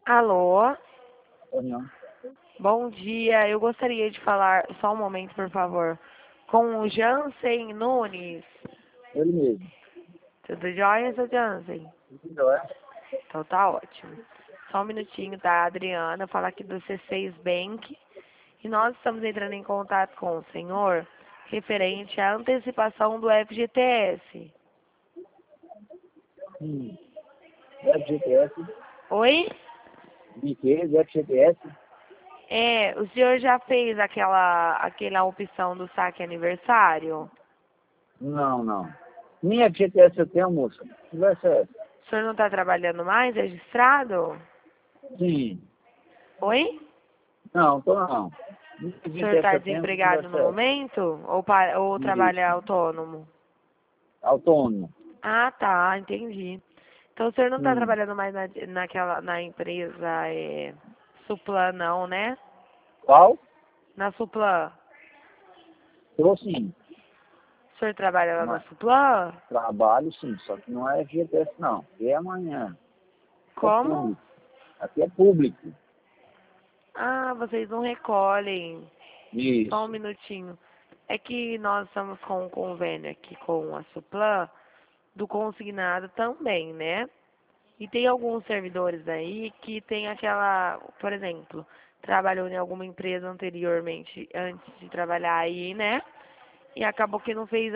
Alô, União. bom dia. Eu gostaria de falar, só um momento, por favor, com o Jansen Nunes. Ele mesmo. Tudo jóia, seu Jansen? Entendeu, é? Então tá ótimo. Só um minutinho, tá? Adriana, fala aqui do C6 Bank. E nós estamos entrando em contato com o senhor referente à antecipação do FGTS. FGTS. Oi? De quê? FGTS? O senhor já fez aquela opção do saque aniversário? Não, não. Nem FGTS eu tenho, moça. Conversa é essa? O senhor não está trabalhando mais, registrado? Sim. Oi? Não, tô não. Nem O senhor está FGTS eu tenho, desempregado conversa no é essa? momento? Ou trabalha Isso. autônomo? Autônomo. Ah, tá, entendi. Então o senhor não está Sim. trabalhando mais na empresa Suplan, não, né? Qual? Na Suplan. Tô sim. O senhor trabalha lá na Mas Suplan? trabalho sim, só que não é FGTS não. Aqui é amanhã. É Como? público. Aqui é público. Ah, vocês não recolhem. Só um Isso. minutinho. É que nós estamos com um convênio aqui com a Suplan do consignado também, né? E tem alguns servidores aí que tem aquela, por exemplo, trabalhou em alguma empresa anteriormente, antes de trabalhar aí, né? E acabou que não fez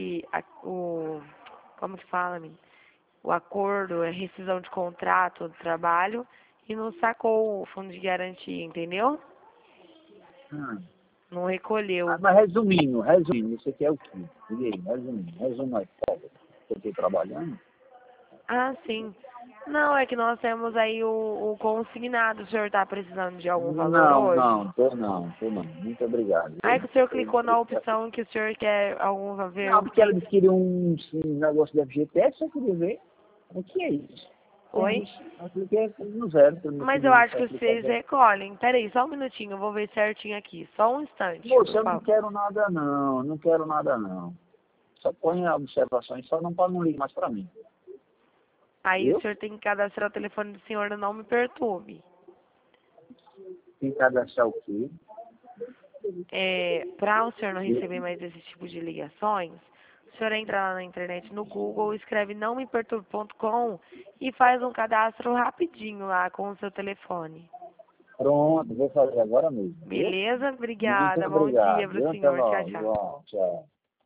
como que fala, menina? O acordo, a rescisão de contrato do trabalho e não sacou o fundo de garantia, entendeu? Hum. Não recolheu. Mas resumindo, isso aqui é o quê? E aí, resumo aí, por favor. Eu estou trabalhando. Ah, sim. Não, é que nós temos aí o consignado. O senhor está precisando de algum valor Não, hoje? não, tô não, tô não. Muito obrigado. Aí Viu? que o senhor clicou na opção que o senhor quer ver Não, o porque ela que. disse que queria um negócio da FGTS, eu queria ver o que é isso. Tem Oi? isso. Eu cliquei no zero, pelo meu Mas eu filho acho que vocês aplicador. recolhem. Peraí, só um minutinho, eu vou ver certinho aqui. Só um instante, Moça, por eu não favor. quero nada não, não quero nada não. Só põe a observações, só não para não ligar mais para mim. Aí o Viu? senhor tem que cadastrar o telefone do senhor, não me perturbe. Tem que cadastrar o quê? Para o senhor não receber mais esse tipo de ligações, o senhor entra lá na internet, no Google, escreve nãomeperturbe.com e faz um cadastro rapidinho lá com o seu telefone. Pronto, vou fazer agora mesmo, viu? Beleza? Muito Obrigada. Bom dia obrigado, para o viu? Até senhor. Tchau, logo. tchau. Tchau.